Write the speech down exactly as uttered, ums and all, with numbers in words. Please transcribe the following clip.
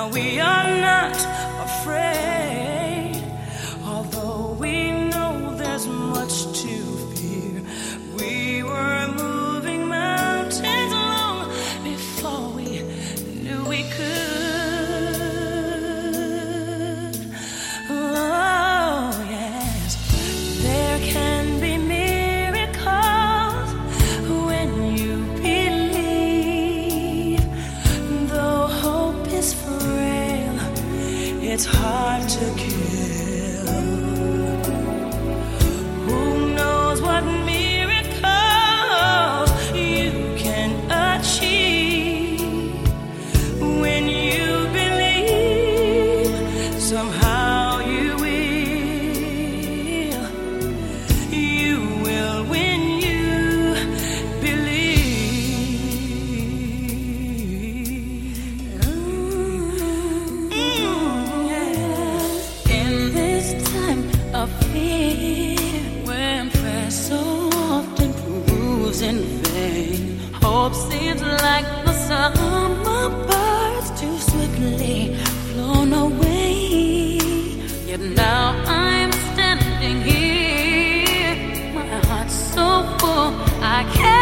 we are not afraid, although we know there's much to fear. We were moving mountains long before we knew we could. Oh, yes, there can be miracles when you believe. Though hope is frail, it's hard to kill. Who knows what miracles you can achieve when you believe? Somehow you will. You will when you believe. Mm, yeah. In this time of fear, when prayer so often proves in vain, hope seems like the summer birds too swiftly flown away. Yet now I'm standing here, my heart's so full I can't